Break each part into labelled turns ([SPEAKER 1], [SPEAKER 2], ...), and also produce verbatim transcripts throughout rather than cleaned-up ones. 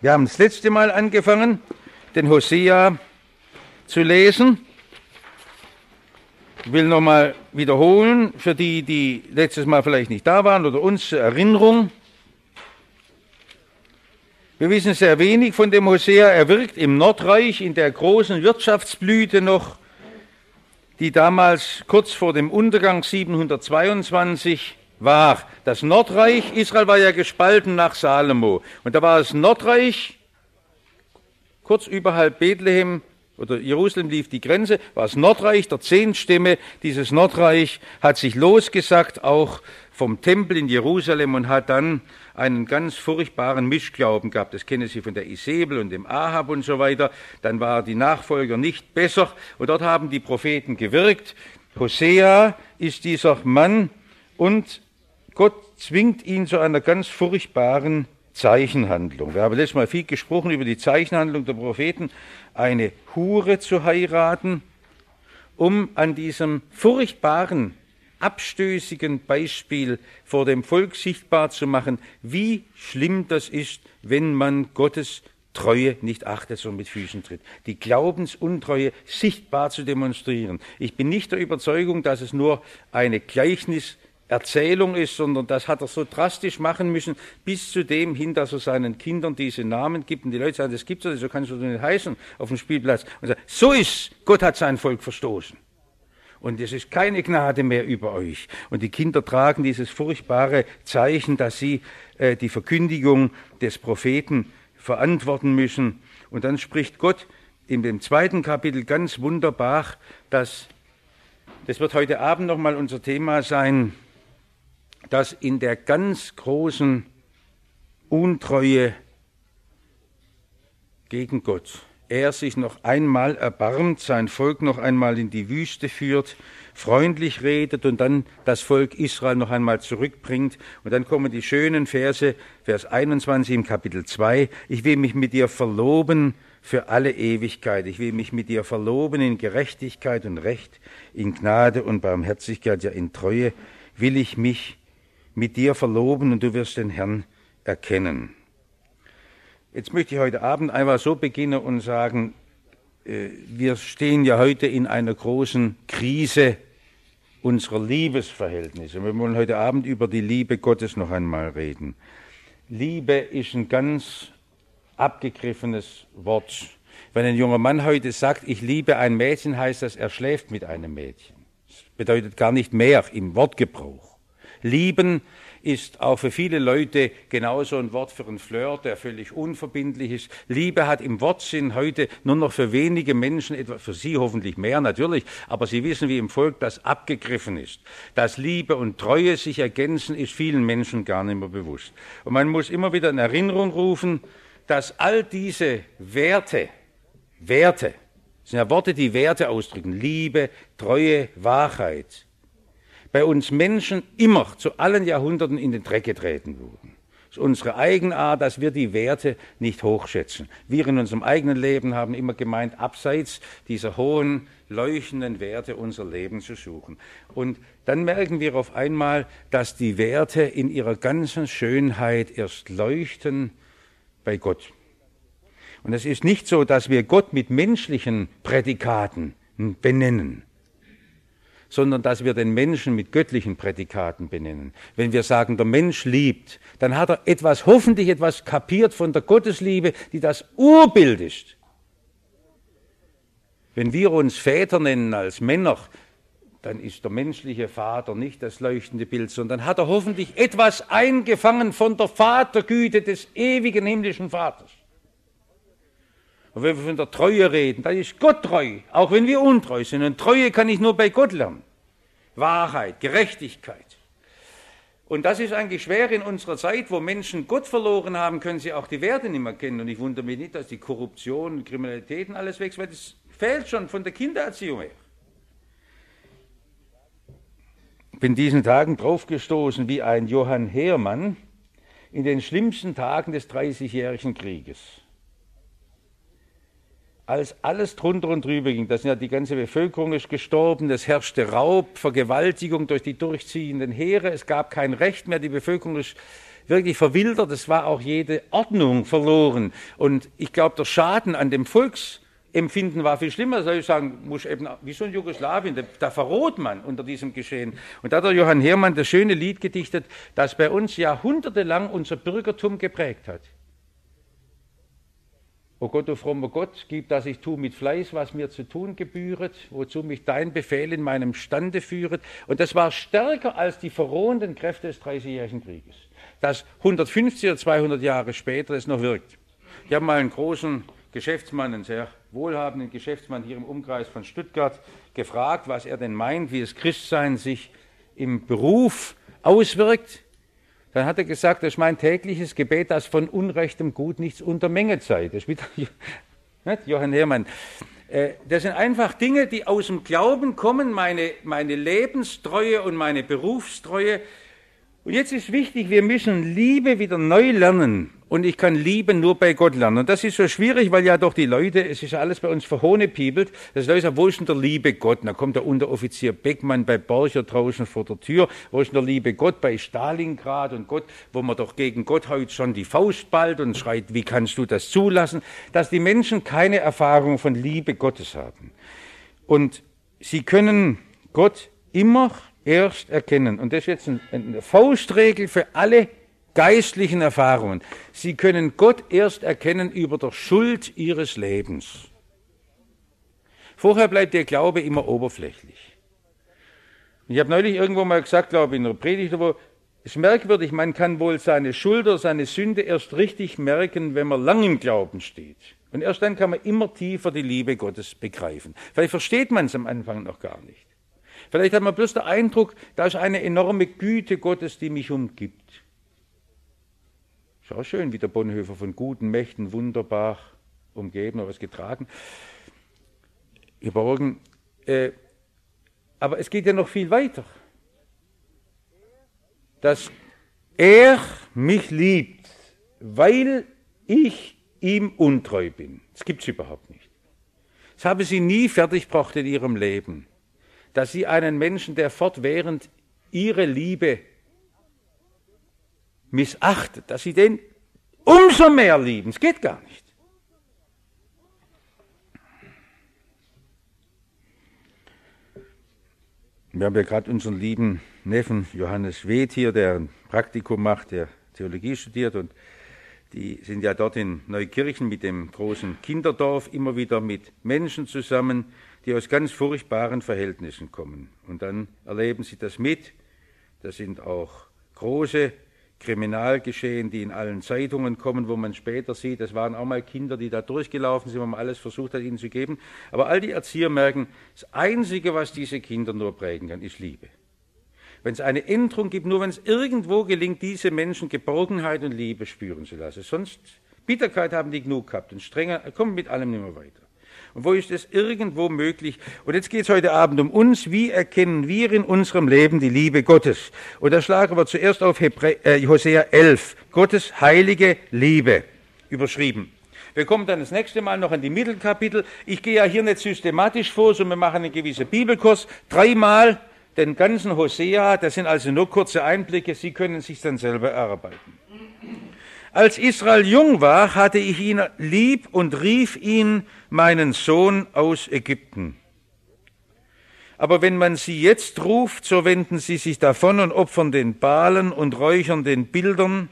[SPEAKER 1] Wir haben das letzte Mal angefangen, den Hosea zu lesen. Ich will nochmal wiederholen, für die, die letztes Mal vielleicht nicht da waren oder uns zur Erinnerung. Wir wissen sehr wenig von dem Hosea. Er wirkt im Nordreich in der großen Wirtschaftsblüte noch, die damals kurz vor dem Untergang siebenhundertzweiundzwanzig war. Das Nordreich, Israel war ja gespalten nach Salomo. Und da war das Nordreich, kurz überhalb Bethlehem oder Jerusalem lief die Grenze, war das Nordreich der zehn Stämme. Dieses Nordreich hat sich losgesagt, auch vom Tempel in Jerusalem, und hat dann einen ganz furchtbaren Mischglauben gehabt. Das kennen Sie von der Isabel und dem Ahab und so weiter. Dann waren die Nachfolger nicht besser und dort haben die Propheten gewirkt. Hosea ist dieser Mann und Gott zwingt ihn zu einer ganz furchtbaren Zeichenhandlung. Wir haben letztes Mal viel gesprochen über die Zeichenhandlung der Propheten, eine Hure zu heiraten, um an diesem furchtbaren, abstößigen Beispiel vor dem Volk sichtbar zu machen, wie schlimm das ist, wenn man Gottes Treue nicht achtet, sondern mit Füßen tritt. Die Glaubensuntreue sichtbar zu demonstrieren. Ich bin nicht der Überzeugung, dass es nur eine Gleichniserzählung ist, sondern das hat er so drastisch machen müssen, bis zu dem hin, dass er seinen Kindern diese Namen gibt. Und die Leute sagen, das gibt's nicht, so kann es doch nicht heißen auf dem Spielplatz. Und sagen, so ist, Gott hat sein Volk verstoßen. Und es ist keine Gnade mehr über euch. Und die Kinder tragen dieses furchtbare Zeichen, dass sie äh, die Verkündigung des Propheten verantworten müssen. Und dann spricht Gott in dem zweiten Kapitel ganz wunderbar, dass, das wird heute Abend nochmal unser Thema sein, dass in der ganz großen Untreue gegen Gott er sich noch einmal erbarmt, sein Volk noch einmal in die Wüste führt, freundlich redet und dann das Volk Israel noch einmal zurückbringt. Und dann kommen die schönen Verse, Vers einundzwanzig im Kapitel zwei. Ich will mich mit dir verloben für alle Ewigkeit. Ich will mich mit dir verloben in Gerechtigkeit und Recht, in Gnade und Barmherzigkeit, ja in Treue will ich mich mit dir verloben und du wirst den Herrn erkennen. Jetzt möchte ich heute Abend einfach so beginnen und sagen, äh, wir stehen ja heute in einer großen Krise unserer Liebesverhältnisse. Wir wollen heute Abend über die Liebe Gottes noch einmal reden. Liebe ist ein ganz abgegriffenes Wort. Wenn ein junger Mann heute sagt, ich liebe ein Mädchen, heißt das, er schläft mit einem Mädchen. Das bedeutet gar nicht mehr im Wortgebrauch. Lieben ist auch für viele Leute genauso ein Wort für einen Flirt, der völlig unverbindlich ist. Liebe hat im Wortsinn heute nur noch für wenige Menschen, etwa für Sie hoffentlich mehr natürlich, aber Sie wissen, wie im Volk das abgegriffen ist. Dass Liebe und Treue sich ergänzen, ist vielen Menschen gar nicht mehr bewusst. Und man muss immer wieder in Erinnerung rufen, dass all diese Werte, Werte, das sind ja Worte, die Werte ausdrücken, Liebe, Treue, Wahrheit, bei uns Menschen immer zu allen Jahrhunderten in den Dreck getreten wurden. Es ist unsere Eigenart, dass wir die Werte nicht hochschätzen. Wir in unserem eigenen Leben haben immer gemeint, abseits dieser hohen, leuchtenden Werte unser Leben zu suchen. Und dann merken wir auf einmal, dass die Werte in ihrer ganzen Schönheit erst leuchten bei Gott. Und es ist nicht so, dass wir Gott mit menschlichen Prädikaten benennen, sondern dass wir den Menschen mit göttlichen Prädikaten benennen. Wenn wir sagen, der Mensch liebt, dann hat er etwas, hoffentlich etwas kapiert von der Gottesliebe, die das Urbild ist. Wenn wir uns Väter nennen als Männer, dann ist der menschliche Vater nicht das leuchtende Bild, sondern hat er hoffentlich etwas eingefangen von der Vatergüte des ewigen himmlischen Vaters. Und wenn wir von der Treue reden, dann ist Gott treu, auch wenn wir untreu sind. Und Treue kann ich nur bei Gott lernen. Wahrheit, Gerechtigkeit. Und das ist eigentlich schwer in unserer Zeit, wo Menschen Gott verloren haben, können sie auch die Werte nicht mehr kennen. Und ich wundere mich nicht, dass die Korruption und Kriminalitäten alles wächst, weil das fehlt schon von der Kindererziehung her. Ich bin diesen Tagen draufgestoßen, wie ein Johann Heermann in den schlimmsten Tagen des Dreißigjährigen Krieges, als alles drunter und drüber ging, das ja die ganze Bevölkerung ist gestorben, es herrschte Raub, Vergewaltigung durch die durchziehenden Heere, es gab kein Recht mehr, die Bevölkerung ist wirklich verwildert, es war auch jede Ordnung verloren. Und ich glaube, der Schaden an dem Volksempfinden war viel schlimmer. Soll ich sagen, muss eben, wie so in Jugoslawien, da, da verroht man unter diesem Geschehen. Und da hat der Johann Hermann das schöne Lied gedichtet, das bei uns jahrhundertelang unser Bürgertum geprägt hat. O Gott, o frommer Gott, gib, dass ich tu mit Fleiß, was mir zu tun gebühret, wozu mich dein Befehl in meinem Stande führet. Und das war stärker als die verrohenden Kräfte des Dreißigjährigen Krieges, das hundertfünfzig oder zweihundert Jahre später es noch wirkt. Ich habe mal einen großen Geschäftsmann, einen sehr wohlhabenden Geschäftsmann hier im Umkreis von Stuttgart gefragt, was er denn meint, wie das Christsein sich im Beruf auswirkt. Dann hat er gesagt, das ist mein tägliches Gebet, dass von unrechtem Gut nichts unter Menge sei. Das ist wieder Johann Hermann. Das sind einfach Dinge, die aus dem Glauben kommen, meine, meine Lebenstreue und meine Berufstreue. Und jetzt ist wichtig, wir müssen Liebe wieder neu lernen. Und ich kann Liebe nur bei Gott lernen. Und das ist so schwierig, weil ja doch die Leute, es ist ja alles bei uns verhohnepiebelt, dass Leute sagen, wo ist denn der liebe Gott? Und da kommt der Unteroffizier Beckmann bei Borcher draußen vor der Tür. Wo ist denn der liebe Gott bei Stalingrad? Und Gott, wo man doch gegen Gott heute schon die Faust ballt und schreit, wie kannst du das zulassen? Dass die Menschen keine Erfahrung von Liebe Gottes haben. Und sie können Gott immer erst erkennen. Und das ist jetzt eine Faustregel für alle geistlichen Erfahrungen. Sie können Gott erst erkennen über der Schuld ihres Lebens. Vorher bleibt der Glaube immer oberflächlich. Ich habe neulich irgendwo mal gesagt, glaube ich, in einer Predigt, wo es ist merkwürdig, man kann wohl seine Schuld oder seine Sünde erst richtig merken, wenn man lang im Glauben steht. Und erst dann kann man immer tiefer die Liebe Gottes begreifen. Vielleicht versteht man es am Anfang noch gar nicht. Vielleicht hat man bloß den Eindruck, da ist eine enorme Güte Gottes, die mich umgibt. Ist auch schön, wie der Bonhoeffer von guten Mächten wunderbar umgeben, aber es getragen, geborgen. Äh, aber es geht ja noch viel weiter. Dass er mich liebt, weil ich ihm untreu bin. Das gibt es überhaupt nicht. Das habe sie nie fertiggebracht in ihrem Leben. Dass sie einen Menschen, der fortwährend ihre Liebe missachtet, dass sie den umso mehr lieben. Es geht gar nicht. Wir haben ja gerade unseren lieben Neffen Johannes Weth hier, der ein Praktikum macht, der Theologie studiert, und die sind ja dort in Neukirchen mit dem großen Kinderdorf immer wieder mit Menschen zusammen, die aus ganz furchtbaren Verhältnissen kommen. Und dann erleben sie das mit. Das sind auch große Kriminalgeschehen, die in allen Zeitungen kommen, wo man später sieht, das waren auch mal Kinder, die da durchgelaufen sind, wo man alles versucht hat, ihnen zu geben. Aber all die Erzieher merken, das Einzige, was diese Kinder nur prägen kann, ist Liebe. Wenn es eine Änderung gibt, nur wenn es irgendwo gelingt, diese Menschen Geborgenheit und Liebe spüren zu lassen. Sonst, Bitterkeit haben die genug gehabt und strenger, kommen mit allem nicht mehr weiter. Und wo ist es irgendwo möglich? Und jetzt geht es heute Abend um uns. Wie erkennen wir in unserem Leben die Liebe Gottes? Und da schlagen wir zuerst auf Hebrä äh, Hosea elf, Gottes heilige Liebe, überschrieben. Wir kommen dann das nächste Mal noch an die Mittelkapitel. Ich gehe ja hier nicht systematisch vor, sondern wir machen einen gewissen Bibelkurs. Dreimal den ganzen Hosea, das sind also nur kurze Einblicke, Sie können sich dann selber erarbeiten. Als Israel jung war, hatte ich ihn lieb und rief ihn meinen Sohn aus Ägypten. Aber wenn man sie jetzt ruft, so wenden sie sich davon und opfern den Balen und räuchern den Bildern.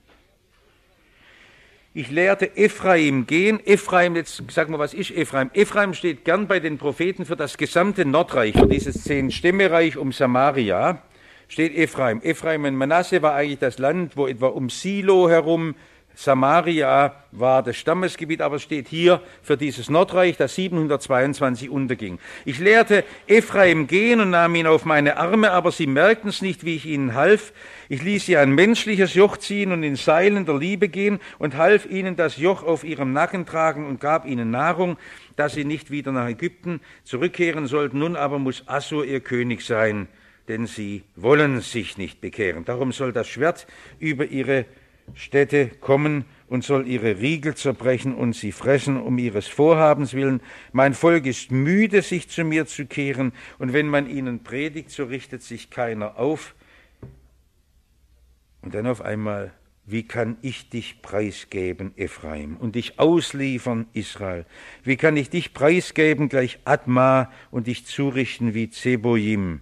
[SPEAKER 1] Ich lehrte Ephraim gehen. Ephraim, jetzt sag mal, was ist Ephraim? Ephraim steht gern bei den Propheten für das gesamte Nordreich, für dieses Zehn-Stämmereich um Samaria. Steht Ephraim. Ephraim und Manasse war eigentlich das Land, wo etwa um Silo herum, Samaria war das Stammesgebiet, aber es steht hier für dieses Nordreich, das siebenhundertzweiundzwanzig unterging. Ich lehrte Ephraim gehen und nahm ihn auf meine Arme, aber sie merkten es nicht, wie ich ihnen half. Ich ließ sie ein menschliches Joch ziehen und in Seilen der Liebe gehen und half ihnen das Joch auf ihrem Nacken tragen und gab ihnen Nahrung, dass sie nicht wieder nach Ägypten zurückkehren sollten. Nun aber muss Assur ihr König sein, denn sie wollen sich nicht bekehren. Darum soll das Schwert über ihre Städte kommen und soll ihre Riegel zerbrechen und sie fressen um ihres Vorhabens willen. Mein Volk ist müde, sich zu mir zu kehren, und wenn man ihnen predigt, so richtet sich keiner auf. Und dann auf einmal wie kann ich dich preisgeben, Ephraim, und dich ausliefern, Israel? Wie kann ich dich preisgeben gleich Adma und dich zurichten wie Zeboim?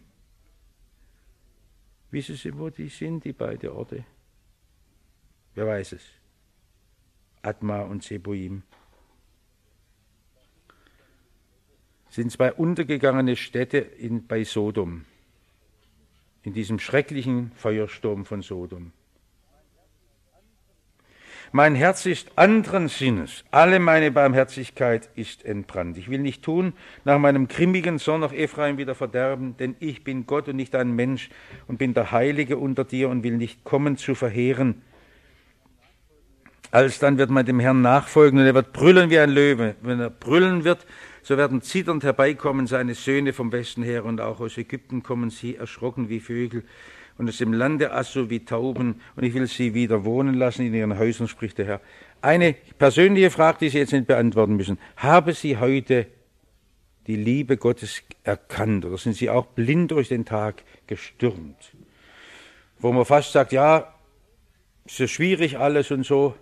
[SPEAKER 1] Wissen Sie, wo die sind, die beiden Orte? Wer weiß es? Adma und Zeboim. Sind zwei untergegangene Städte in, bei Sodom, in diesem schrecklichen Feuersturm von Sodom. Mein Herz ist anderen Sinnes, alle meine Barmherzigkeit ist entbrannt. Ich will nicht tun nach meinem grimmigen Zorn nach Ephraim wieder verderben, denn ich bin Gott und nicht ein Mensch und bin der Heilige unter dir und will nicht kommen zu verheeren. Alsdann wird man dem Herrn nachfolgen und er wird brüllen wie ein Löwe. Wenn er brüllen wird, so werden zitternd herbeikommen seine Söhne vom Westen her und auch aus Ägypten kommen sie erschrocken wie Vögel und aus dem Lande Assur wie Tauben und ich will sie wieder wohnen lassen in ihren Häusern, spricht der Herr. Eine persönliche Frage, die Sie jetzt nicht beantworten müssen. Haben Sie heute die Liebe Gottes erkannt oder sind Sie auch blind durch den Tag gestürmt? Wo man fast sagt, ja, ist so schwierig alles und so.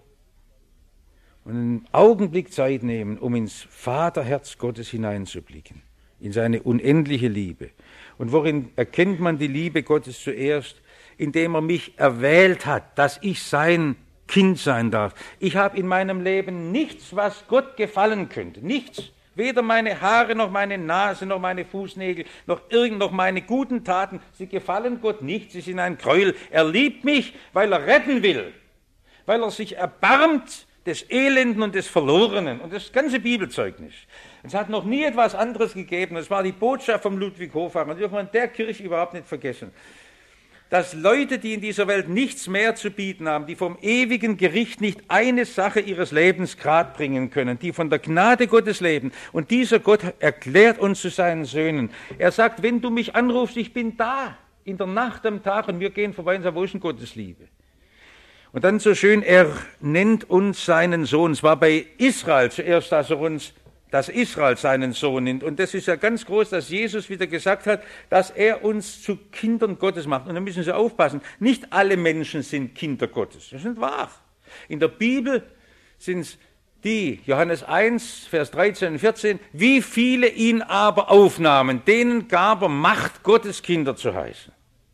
[SPEAKER 1] Und einen Augenblick Zeit nehmen, um ins Vaterherz Gottes hineinzublicken, in seine unendliche Liebe. Und worin erkennt man die Liebe Gottes zuerst? Indem er mich erwählt hat, dass ich sein Kind sein darf. Ich habe in meinem Leben nichts, was Gott gefallen könnte. Nichts. Weder meine Haare, noch meine Nase, noch meine Fußnägel, noch irgend, noch meine guten Taten. Sie gefallen Gott nicht. Sie sind ein Gräuel. Er liebt mich, weil er retten will. Weil er sich erbarmt des Elenden und des Verlorenen und das ganze Bibelzeugnis. Es hat noch nie etwas anderes gegeben. Das war die Botschaft von Ludwig Hochfacher. Und dürfen wir in der Kirche überhaupt nicht vergessen. Dass Leute, die in dieser Welt nichts mehr zu bieten haben, die vom ewigen Gericht nicht eine Sache ihres Lebens grad bringen können, die von der Gnade Gottes leben. Und dieser Gott erklärt uns zu seinen Söhnen. Er sagt, wenn du mich anrufst, ich bin da, in der Nacht, am Tag, und wir gehen vorbei und sagen, wo ist denn Gottes Liebe? Und dann so schön, er nennt uns seinen Sohn. Es war bei Israel zuerst, dass er uns, dass Israel seinen Sohn nennt. Und das ist ja ganz groß, dass Jesus wieder gesagt hat, dass er uns zu Kindern Gottes macht. Und da müssen Sie aufpassen, nicht alle Menschen sind Kinder Gottes. Das ist nicht wahr. In der Bibel sind es die, Johannes eins, Vers dreizehn und vierzehn, wie viele ihn aber aufnahmen, denen gab er Macht, Gottes Kinder zu heißen.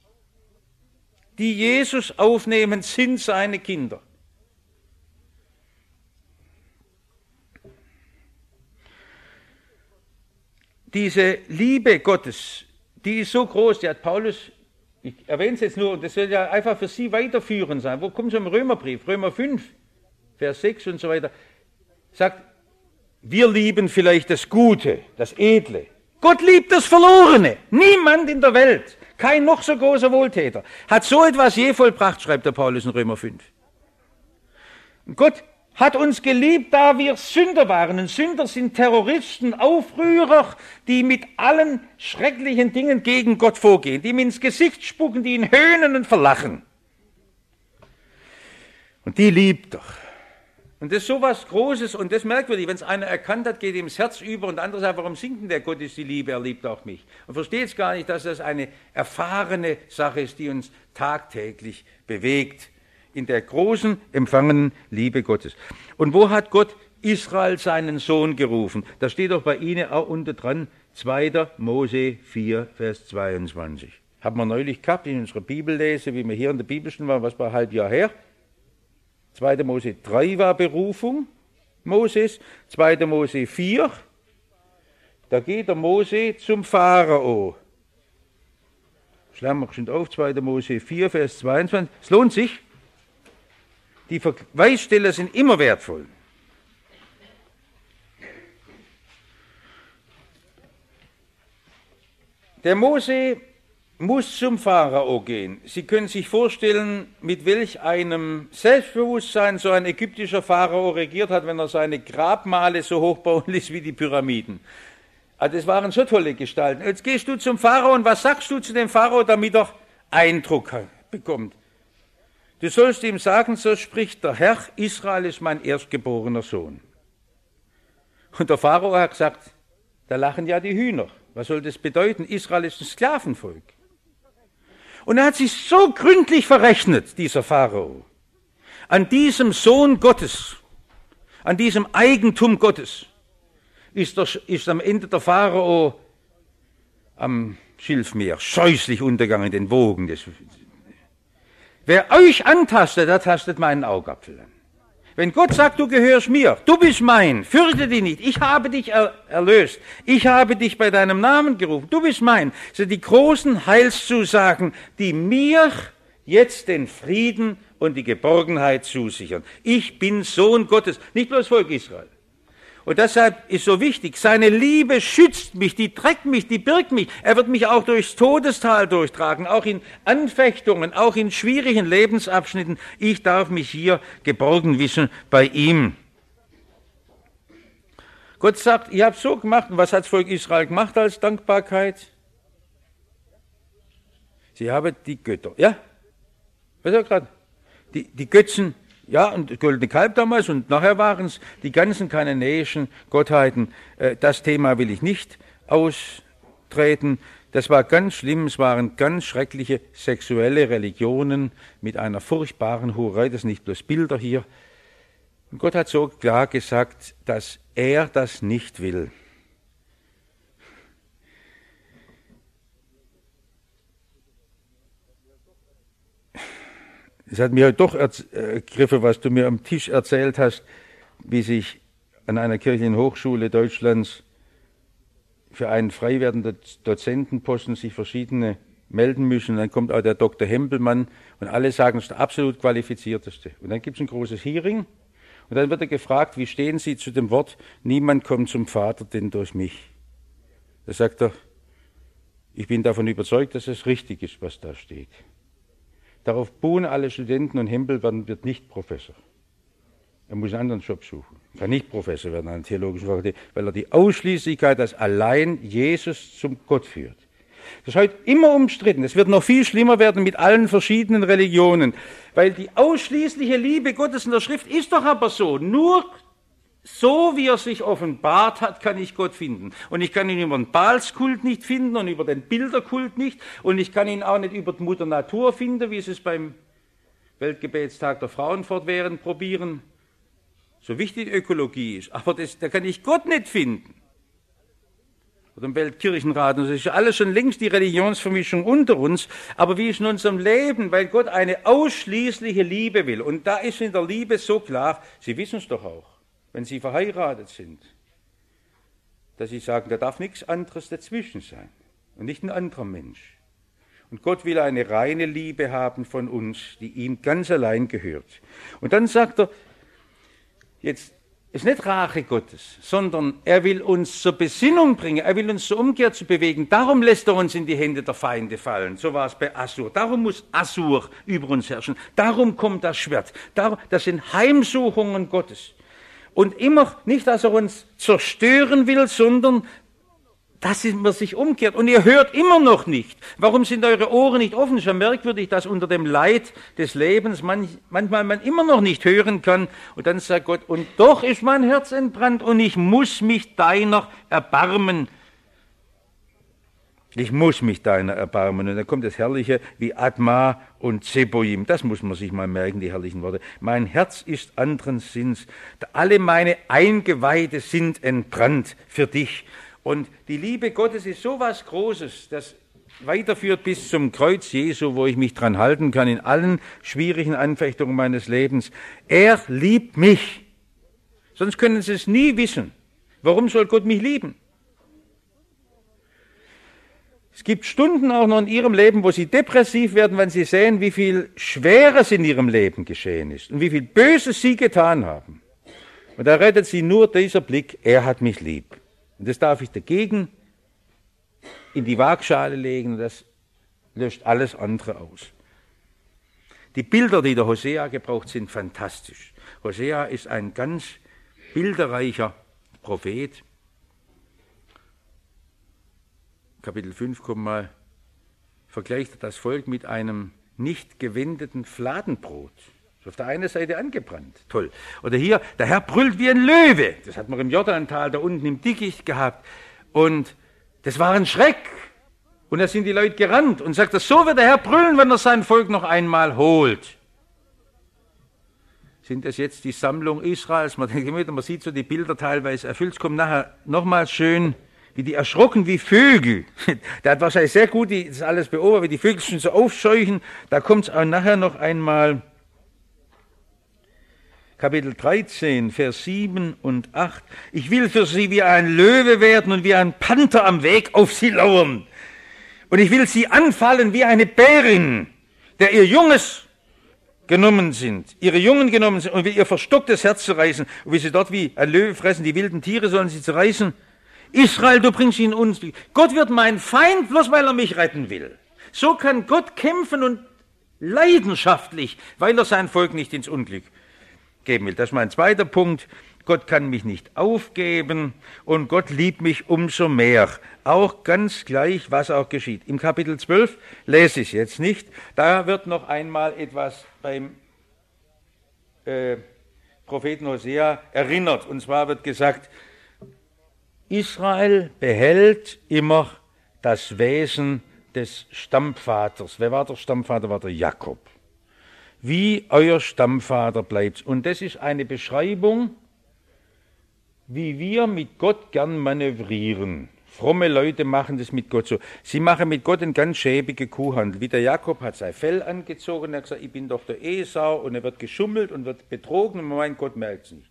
[SPEAKER 1] Die Jesus aufnehmen, sind seine Kinder. Diese Liebe Gottes, die ist so groß, die hat Paulus, ich erwähne es jetzt nur, und das soll ja einfach für Sie weiterführend sein. Wo kommt es im Römerbrief? Römer fünf, Vers sechs und so weiter. Sagt, wir lieben vielleicht das Gute, das Edle. Gott liebt das Verlorene. Niemand in der Welt, kein noch so großer Wohltäter, hat so etwas je vollbracht, schreibt der Paulus in Römer fünf. Und Gott hat uns geliebt, da wir Sünder waren. Und Sünder sind Terroristen, Aufrührer, die mit allen schrecklichen Dingen gegen Gott vorgehen, die ihm ins Gesicht spucken, die ihn höhnen und verlachen. Und die liebt er. Und das ist so was Großes und das merkwürdig. Wenn es einer erkannt hat, geht ihm das Herz über und andere sagt, warum singt denn der Gott ist die Liebe, er liebt auch mich. Und versteht es gar nicht, dass das eine erfahrene Sache ist, die uns tagtäglich bewegt in der großen, empfangenen Liebe Gottes. Und wo hat Gott Israel seinen Sohn gerufen? Da steht doch bei Ihnen auch unter dran, zweiter Mose vier, Vers zweiundzwanzig. Haben wir neulich gehabt in unserer Bibellese, wie wir hier in der Bibelstunde waren, was war ein halbes Jahr her? zweiter Mose drei war Berufung Moses, zweiter Mose vier, da geht der Mose zum Pharao. Schlagen wir schon auf, zweiter Mose vier, Vers zweiundzwanzig. Es lohnt sich. Die Verweissteller sind immer wertvoll. Der Mose muss zum Pharao gehen. Sie können sich vorstellen, mit welch einem Selbstbewusstsein so ein ägyptischer Pharao regiert hat, wenn er seine Grabmale so hoch bauen ließ wie die Pyramiden. Also das waren so tolle Gestalten. Jetzt gehst du zum Pharao und was sagst du zu dem Pharao, damit er Eindruck bekommt? Du sollst ihm sagen, so spricht der Herr, Israel ist mein erstgeborener Sohn. Und der Pharao hat gesagt, da lachen ja die Hühner. Was soll das bedeuten? Israel ist ein Sklavenvolk. Und er hat sich so gründlich verrechnet, dieser Pharao. An diesem Sohn Gottes, an diesem Eigentum Gottes, ist, der, ist am Ende der Pharao am Schilfmeer scheußlich untergegangen in den Wogen des. Wer euch antastet, der tastet meinen Augapfel an. Wenn Gott sagt, du gehörst mir, du bist mein, fürchte dich nicht, ich habe dich er, erlöst, ich habe dich bei deinem Namen gerufen, du bist mein. Das sind die großen Heilszusagen, die mir jetzt den Frieden und die Geborgenheit zusichern. Ich bin Sohn Gottes, nicht bloß Volk Israel. Und deshalb ist so wichtig, seine Liebe schützt mich, die trägt mich, die birgt mich. Er wird mich auch durchs Todestal durchtragen, auch in Anfechtungen, auch in schwierigen Lebensabschnitten. Ich darf mich hier geborgen wissen bei ihm. Gott sagt, ihr habt so gemacht. Und was hat das Volk Israel gemacht als Dankbarkeit? Sie haben die Götter, ja? Was ist gerade? Die, die Götzen. Ja, und das goldene Kalb damals und nachher waren es die ganzen kananäischen Gottheiten. Das Thema will ich nicht austreten. Das war ganz schlimm, es waren ganz schreckliche sexuelle Religionen mit einer furchtbaren Hurerei. Das sind nicht bloß Bilder hier. Und Gott hat so klar gesagt, dass er das nicht will. Es hat mir doch ergriffen, was du mir am Tisch erzählt hast, wie sich an einer kirchlichen Hochschule Deutschlands für einen frei werdenden Dozentenposten sich verschiedene melden müssen. Dann kommt auch der Doktor Hempelmann und alle sagen, es ist der absolut Qualifizierteste. Und dann gibt es ein großes Hearing und dann wird er gefragt, wie stehen Sie zu dem Wort, niemand kommt zum Vater, denn durch mich. Da sagt er, ich bin davon überzeugt, dass es richtig ist, was da steht. Darauf buhen alle Studenten und Hempel werden, wird nicht Professor. Er muss einen anderen Job suchen. Er kann nicht Professor werden an der theologischen Fakultät, weil er die Ausschließlichkeit, dass allein Jesus zum Gott führt. Das ist heute immer umstritten. Es wird noch viel schlimmer werden mit allen verschiedenen Religionen, weil die ausschließliche Liebe Gottes in der Schrift ist doch aber so. Nur so, wie er sich offenbart hat, kann ich Gott finden. Und ich kann ihn über den Baalskult nicht finden und über den Bilderkult nicht. Und ich kann ihn auch nicht über die Mutter Natur finden, wie sie es beim Weltgebetstag der Frauen fortwährend probieren. So wichtig Ökologie ist. Aber das, da kann ich Gott nicht finden. Oder im Weltkirchenrat. Und das ist ja alles schon längst die Religionsvermischung unter uns. Aber wie ist in unserem Leben? Weil Gott eine ausschließliche Liebe will. Und da ist in der Liebe so klar, Sie wissen es doch auch, wenn Sie verheiratet sind, dass Sie sagen, da darf nichts anderes dazwischen sein und nicht ein anderer Mensch. Und Gott will eine reine Liebe haben von uns, die ihm ganz allein gehört. Und dann sagt er, jetzt ist nicht Rache Gottes, sondern er will uns zur Besinnung bringen, er will uns zur Umkehr zu bewegen. Darum lässt er uns in die Hände der Feinde fallen. So war es bei Assur. Darum muss Assur über uns herrschen. Darum kommt das Schwert. Darum, das sind Heimsuchungen Gottes. Und immer nicht, dass er uns zerstören will, sondern dass man sich umkehrt. Und ihr hört immer noch nicht. Warum sind eure Ohren nicht offen? Es ist ja merkwürdig, dass unter dem Leid des Lebens manch, manchmal man immer noch nicht hören kann. Und dann sagt Gott, und doch ist mein Herz entbrannt und ich muss mich deiner erbarmen. Ich muss mich deiner erbarmen. Und dann kommt das Herrliche wie Adma und Zeboim. Das muss man sich mal merken, die herrlichen Worte. Mein Herz ist anderen Sinns. Alle meine Eingeweide sind entbrannt für dich. Und die Liebe Gottes ist so was Großes, das weiterführt bis zum Kreuz Jesu, wo ich mich dran halten kann in allen schwierigen Anfechtungen meines Lebens. Er liebt mich. Sonst können Sie es nie wissen. Warum soll Gott mich lieben? Es gibt Stunden auch noch in Ihrem Leben, wo Sie depressiv werden, wenn Sie sehen, wie viel Schweres in Ihrem Leben geschehen ist und wie viel Böses Sie getan haben. Und da rettet Sie nur dieser Blick, er hat mich lieb. Und das darf ich dagegen in die Waagschale legen und das löscht alles andere aus. Die Bilder, die der Hosea gebraucht, sind fantastisch. Hosea ist ein ganz bilderreicher Prophet. Kapitel fünf, komm mal, vergleicht das Volk mit einem nicht gewendeten Fladenbrot. Ist auf der einen Seite angebrannt. Toll. Oder hier, der Herr brüllt wie ein Löwe. Das hat man im Jordantal da unten im Dickicht gehabt. Und das war ein Schreck. Und da sind die Leute gerannt und sagt, so wird der Herr brüllen, wenn er sein Volk noch einmal holt. Sind das jetzt die Sammlung Israels? Man denkt immer wieder, man sieht so die Bilder teilweise erfüllt. Es kommt nachher nochmals schön, wie die erschrocken wie Vögel. Der hat wahrscheinlich sehr gut die, das alles beobachtet, wie die Vögel schon so aufscheuchen. Da kommt es auch nachher noch einmal, Kapitel dreizehn, Vers sieben und acht. Ich will für sie wie ein Löwe werden und wie ein Panther am Weg auf sie lauern. Und ich will sie anfallen wie eine Bärin, der ihr Junges genommen sind, ihre Jungen genommen sind und will ihr verstocktes Herz zerreißen und wie sie dort wie ein Löwe fressen, die wilden Tiere sollen sie zerreißen. Israel, du bringst ihn uns. Gott wird mein Feind, bloß weil er mich retten will. So kann Gott kämpfen und leidenschaftlich, weil er sein Volk nicht ins Unglück geben will. Das ist mein zweiter Punkt. Gott kann mich nicht aufgeben und Gott liebt mich umso mehr. Auch ganz gleich, was auch geschieht. Im Kapitel zwölf lese ich es jetzt nicht. Da wird noch einmal etwas beim äh, Propheten Hosea erinnert. Und zwar wird gesagt, Israel behält immer das Wesen des Stammvaters. Wer war der Stammvater? War der Jakob. Wie euer Stammvater bleibt. Und das ist eine Beschreibung, wie wir mit Gott gern manövrieren. Fromme Leute machen das mit Gott so. Sie machen mit Gott einen ganz schäbige Kuhhandel. Wie der Jakob hat sein Fell angezogen und er hat gesagt, ich bin doch der Esau, und er wird geschummelt und wird betrogen und mein Gott merkt es nicht.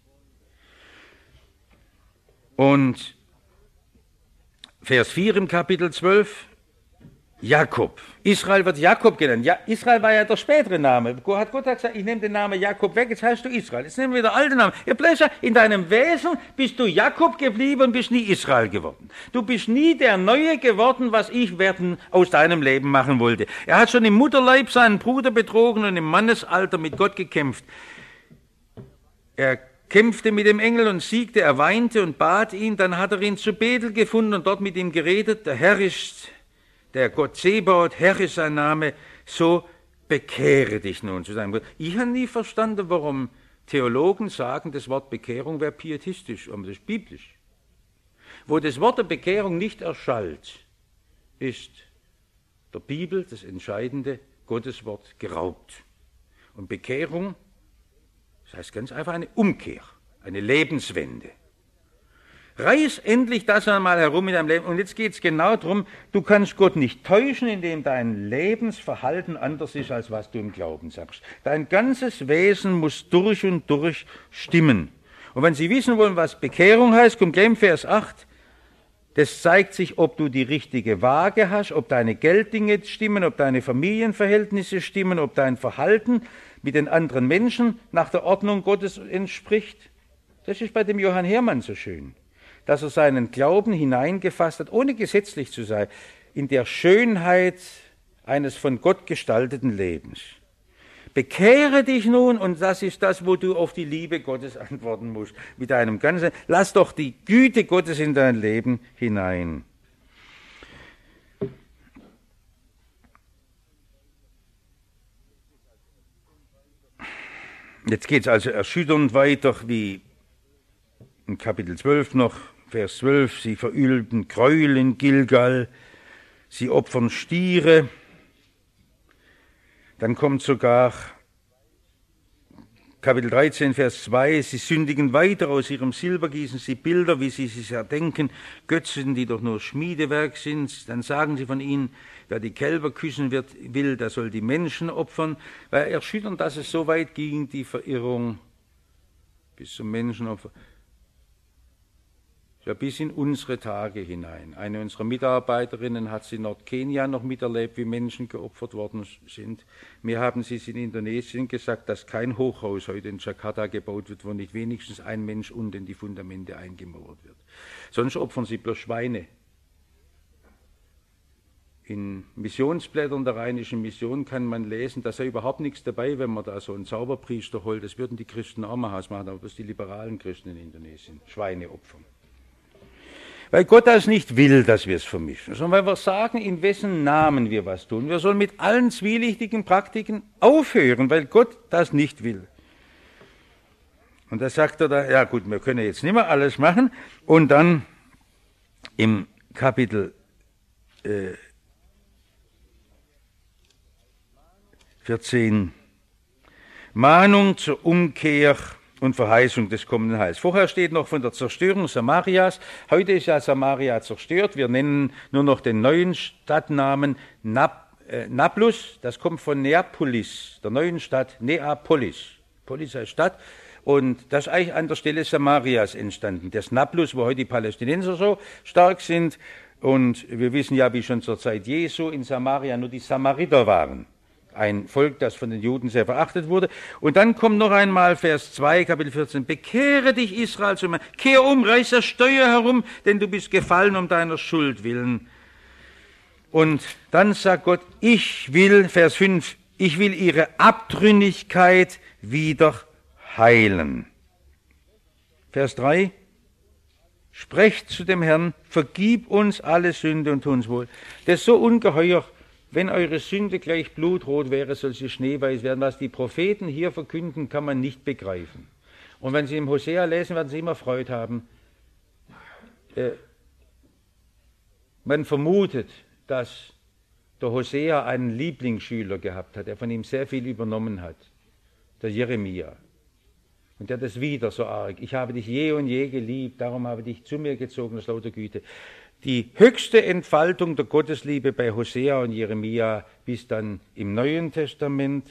[SPEAKER 1] Und Vers vier im Kapitel zwölf, Jakob. Israel wird Jakob genannt. Ja, Israel war ja der spätere Name. Gott hat Gott hat gesagt, ich nehme den Namen Jakob weg, jetzt heißt du Israel. Jetzt nehmen wir den alten Namen. Ihr Bläser, in deinem Wesen bist du Jakob geblieben und bist nie Israel geworden. Du bist nie der Neue geworden, was ich werden aus deinem Leben machen wollte. Er hat schon im Mutterleib seinen Bruder betrogen und im Mannesalter mit Gott gekämpft. Er kämpfte mit dem Engel und siegte, er weinte und bat ihn, dann hat er ihn zu Bethel gefunden und dort mit ihm geredet. Der Herr ist der Gott Zebaoth, Herr ist sein Name, so bekehre dich nun zu seinem Gott. Ich habe nie verstanden, warum Theologen sagen, das Wort Bekehrung wäre pietistisch, aber das ist biblisch. Wo das Wort der Bekehrung nicht erschallt, ist der Bibel, das entscheidende Gotteswort, geraubt. Und Bekehrung, das heißt ganz einfach eine Umkehr, eine Lebenswende. Reiß endlich das einmal herum in deinem Leben. Und jetzt geht es genau darum, du kannst Gott nicht täuschen, indem dein Lebensverhalten anders ist, als was du im Glauben sagst. Dein ganzes Wesen muss durch und durch stimmen. Und wenn Sie wissen wollen, was Bekehrung heißt, kommt gleich im Vers acht, das zeigt sich, ob du die richtige Waage hast, ob deine Gelddinge stimmen, ob deine Familienverhältnisse stimmen, ob dein Verhalten mit den anderen Menschen nach der Ordnung Gottes entspricht. Das ist bei dem Johann Hermann so schön, dass er seinen Glauben hineingefasst hat, ohne gesetzlich zu sein, in der Schönheit eines von Gott gestalteten Lebens. Bekehre dich nun, und das ist das, wo du auf die Liebe Gottes antworten musst, mit deinem ganzen, lass doch die Güte Gottes in dein Leben hinein. Jetzt geht es also erschütternd weiter, wie in Kapitel zwölf noch, Vers zwölf, sie verübelten Gräuel in Gilgal, sie opfern Stiere. Dann kommt sogar Kapitel dreizehn, Vers zwei, sie sündigen weiter, aus ihrem Silber gießen sie Bilder, wie sie sich erdenken, Götzen, die doch nur Schmiedewerk sind. Dann sagen sie von ihnen, wer die Kälber küssen wird, will, der soll die Menschen opfern. Weil erschütternd, dass es so weit ging, die Verirrung bis zum Menschenopfer. Ja, bis in unsere Tage hinein. Eine unserer Mitarbeiterinnen hat sie in Nordkenia noch miterlebt, wie Menschen geopfert worden sind. Mir haben sie es in Indonesien gesagt, dass kein Hochhaus heute in Jakarta gebaut wird, wo nicht wenigstens ein Mensch unten in die Fundamente eingemauert wird. Sonst opfern sie bloß Schweine. In Missionsblättern der Rheinischen Mission kann man lesen, da sei überhaupt nichts dabei, wenn man da so einen Zauberpriester holt. Das würden die Christen auch machen, aber bloß die liberalen Christen in Indonesien. Schweine opfern. Weil Gott das nicht will, dass wir es vermischen, sondern weil wir sagen, in wessen Namen wir was tun. Wir sollen mit allen zwielichtigen Praktiken aufhören, weil Gott das nicht will. Und da sagt er da, ja gut, wir können jetzt nicht mehr alles machen. Und dann im Kapitel äh, vierzehn, Mahnung zur Umkehr und Verheißung des kommenden Heils. Vorher steht noch von der Zerstörung Samarias. Heute ist ja Samaria zerstört. Wir nennen nur noch den neuen Stadtnamen Nab, äh, Nablus. Das kommt von Neapolis, der neuen Stadt Neapolis. Polis heißt Stadt. Und das ist eigentlich an der Stelle Samarias entstanden. Das Nablus, wo heute die Palästinenser so stark sind. Und wir wissen ja, wie schon zur Zeit Jesu in Samaria nur die Samariter waren. Ein Volk, das von den Juden sehr verachtet wurde. Und dann kommt noch einmal Vers zwei, Kapitel vierzehn. Bekehre dich, Israel, zu mir. Kehr um, reiß das Steuer herum, denn du bist gefallen um deiner Schuld willen. Und dann sagt Gott, ich will, Vers fünf, ich will ihre Abtrünnigkeit wieder heilen. Vers drei, sprecht zu dem Herrn, vergib uns alle Sünde und tu uns wohl. Das ist so ungeheuer. Wenn eure Sünde gleich blutrot wäre, soll sie schneeweiß werden. Was die Propheten hier verkünden, kann man nicht begreifen. Und wenn Sie im Hosea lesen, werden Sie immer Freude haben. Äh, man vermutet, dass der Hosea einen Lieblingsschüler gehabt hat, der von ihm sehr viel übernommen hat, der Jeremia. Und der das wieder so arg. Ich habe dich je und je geliebt, darum habe ich dich zu mir gezogen aus lauter Güte. Die höchste Entfaltung der Gottesliebe bei Hosea und Jeremia bis dann im Neuen Testament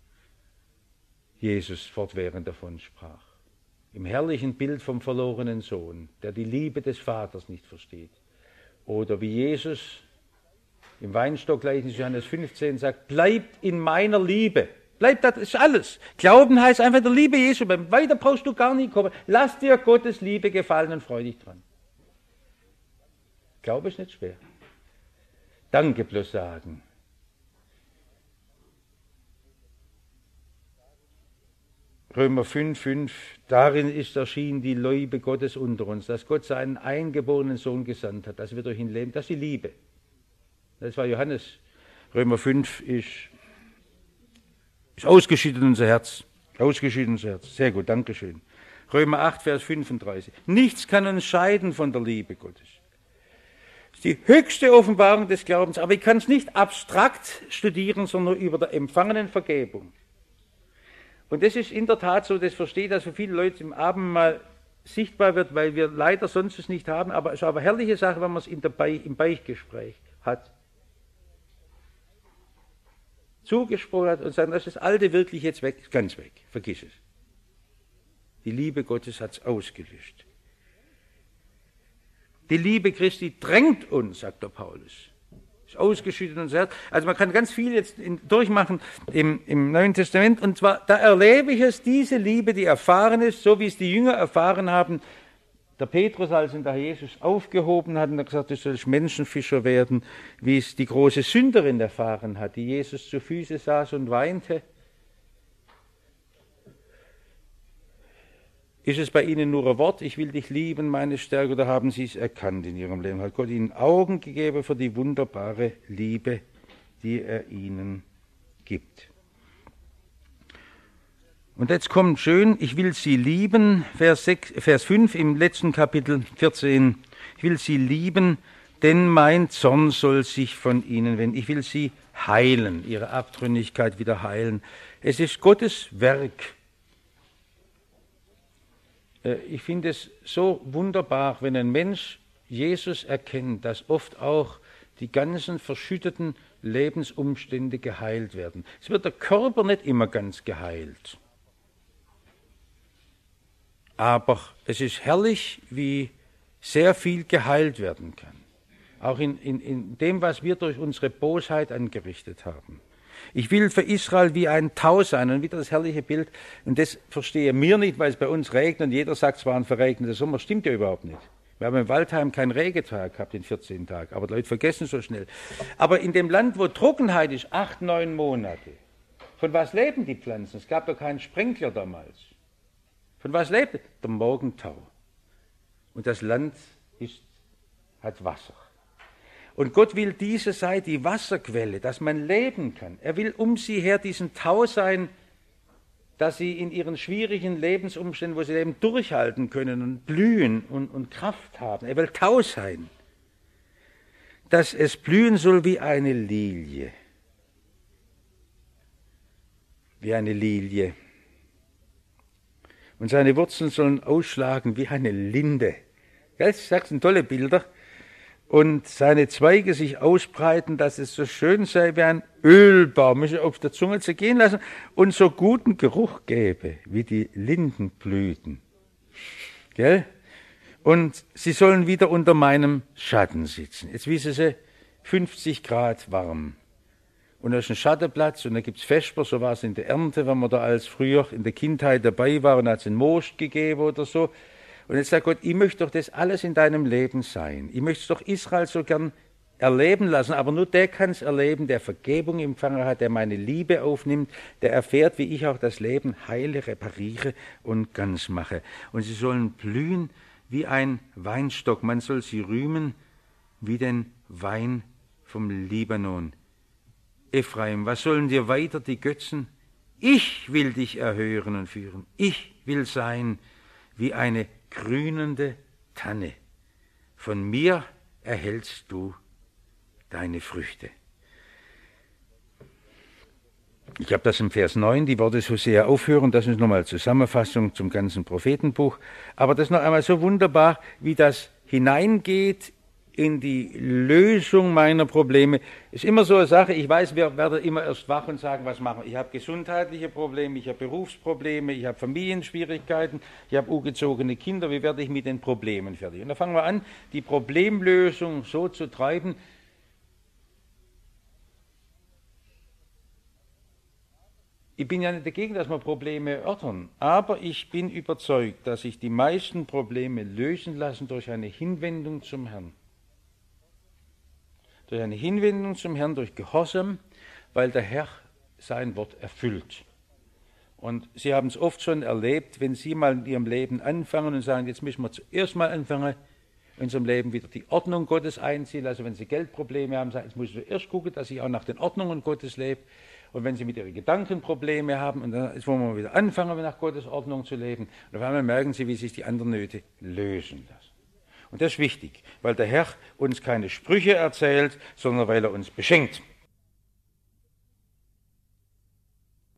[SPEAKER 1] Jesus fortwährend davon sprach. Im herrlichen Bild vom verlorenen Sohn, der die Liebe des Vaters nicht versteht. Oder wie Jesus im Weinstockgleichnis Johannes fünfzehn sagt, bleibt in meiner Liebe. Bleibt, das ist alles. Glauben heißt einfach der Liebe Jesu. Weiter brauchst du gar nicht kommen. Lass dir Gottes Liebe gefallen und freu dich dran. Glaube ist nicht schwer. Danke bloß sagen. Römer fünf, fünf, darin ist erschienen die Liebe Gottes unter uns, dass Gott seinen eingeborenen Sohn gesandt hat, dass wir durch ihn leben. Das ist die Liebe. Das war Johannes. Römer fünf ist, ist ausgeschüttet in unser Herz. Ausgeschüttet in unser Herz. Sehr gut, Dankeschön. Römer acht, Vers fünfunddreißig. Nichts kann uns scheiden von der Liebe Gottes. Die höchste Offenbarung des Glaubens, aber ich kann es nicht abstrakt studieren, sondern über der empfangenen Vergebung. Und das ist in der Tat so, das verstehe ich, dass für viele Leute im Abendmahl sichtbar wird, weil wir leider sonst es nicht haben, aber es ist aber eine herrliche Sache, wenn man es in der Be- im Beichtgespräch hat. Zugesprochen hat und sagt, das ist das Alte wirklich jetzt weg, ganz weg, vergiss es. Die Liebe Gottes hat es ausgelöscht. Die Liebe Christi drängt uns, sagt der Paulus. Ist ausgeschüttet in unser Herz. Also man kann ganz viel jetzt in, durchmachen im, im Neuen Testament. Und zwar, da erlebe ich es, diese Liebe, die erfahren ist, so wie es die Jünger erfahren haben. Der Petrus, als ihn der Herr Jesus aufgehoben hat und er gesagt, du sollst Menschenfischer werden, wie es die große Sünderin erfahren hat, die Jesus zu Füßen saß und weinte. Ist es bei Ihnen nur ein Wort, ich will dich lieben, meine Stärke, oder haben Sie es erkannt in Ihrem Leben? Hat Gott Ihnen Augen gegeben für die wunderbare Liebe, die er Ihnen gibt? Und jetzt kommt schön, ich will Sie lieben, Vers, sechs, Vers fünf im letzten Kapitel vierzehn. Ich will Sie lieben, denn mein Zorn soll sich von Ihnen wenden. Ich will Sie heilen, Ihre Abtrünnigkeit wieder heilen. Es ist Gottes Werk. Ich finde es so wunderbar, wenn ein Mensch Jesus erkennt, dass oft auch die ganzen verschütteten Lebensumstände geheilt werden. Es wird der Körper nicht immer ganz geheilt. Aber es ist herrlich, wie sehr viel geheilt werden kann. Auch in, in, in dem, was wir durch unsere Bosheit angerichtet haben. Ich will für Israel wie ein Tau sein. Und wieder das herrliche Bild. Und das verstehe mir nicht, weil es bei uns regnet und jeder sagt, es war ein verregneter Sommer. Stimmt ja überhaupt nicht. Wir haben in Waldheim keinen Regetag gehabt in vierzehn Tagen. Aber die Leute vergessen so schnell. Aber in dem Land, wo Trockenheit ist, acht, neun Monate. Von was leben die Pflanzen? Es gab doch keinen Sprenkler damals. Von was lebt? Der Morgentau. Und das Land ist, hat Wasser. Und Gott will diese sei die Wasserquelle, dass man leben kann. Er will um sie her diesen Tau sein, dass sie in ihren schwierigen Lebensumständen, wo sie leben, durchhalten können und blühen und, und Kraft haben. Er will Tau sein. Dass es blühen soll wie eine Lilie. Wie eine Lilie. Und seine Wurzeln sollen ausschlagen wie eine Linde. Ja, das sind tolle Bilder. Und seine Zweige sich ausbreiten, dass es so schön sei wie ein Ölbaum, mich auf der Zunge zu gehen lassen und so guten Geruch gäbe wie die Lindenblüten. Gell? Und sie sollen wieder unter meinem Schatten sitzen. Jetzt wissen Sie, fünfzig Grad warm. Und da ist ein Schattenplatz und da gibt's Vesper, so war es in der Ernte, wenn man da als früher in der Kindheit dabei war und hat es einen Most gegeben oder so. Und jetzt sagt Gott, ich möchte doch das alles in deinem Leben sein. Ich möchte es doch Israel so gern erleben lassen, aber nur der kann es erleben, der Vergebung empfangen hat, der meine Liebe aufnimmt, der erfährt, wie ich auch das Leben heile, repariere und ganz mache. Und sie sollen blühen wie ein Weinstock. Man soll sie rühmen wie den Wein vom Libanon. Ephraim, was sollen dir weiter die Götzen? Ich will dich erhören und führen. Ich will sein wie eine grünende Tanne. Von mir erhältst du deine Früchte. Ich habe das im Vers neun, die Worte so sehr aufhören, das ist nochmal Zusammenfassung zum ganzen Prophetenbuch, aber das ist noch einmal so wunderbar, wie das hineingeht in die Lösung meiner Probleme. Ist immer so eine Sache, ich weiß, wir werden immer erst wach und sagen, was machen wir. Ich habe gesundheitliche Probleme, ich habe Berufsprobleme, ich habe Familienschwierigkeiten, ich habe ungezogene Kinder, wie werde ich mit den Problemen fertig? Und da fangen wir an, die Problemlösung so zu treiben. Ich bin ja nicht dagegen, dass wir Probleme erörtern, aber ich bin überzeugt, dass sich die meisten Probleme lösen lassen durch eine Hinwendung zum Herrn. Durch eine Hinwendung zum Herrn, durch Gehorsam, weil der Herr sein Wort erfüllt. Und Sie haben es oft schon erlebt, wenn Sie mal in Ihrem Leben anfangen und sagen, jetzt müssen wir zuerst mal anfangen, in unserem Leben wieder die Ordnung Gottes einziehen. Also wenn Sie Geldprobleme haben, sagen, jetzt muss ich erst gucken, dass ich auch nach den Ordnungen Gottes lebe. Und wenn Sie mit Ihren Gedanken Probleme haben, und dann ist, wo wir wieder anfangen, nach Gottes Ordnung zu leben, und auf einmal merken Sie, wie sich die anderen Nöte lösen lassen. Und das ist wichtig, weil der Herr uns keine Sprüche erzählt, sondern weil er uns beschenkt.